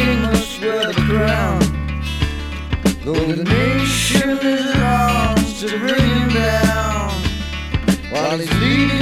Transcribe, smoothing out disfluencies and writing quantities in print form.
king must wear the crown, though the nation is in arms to bring him down, while he's leading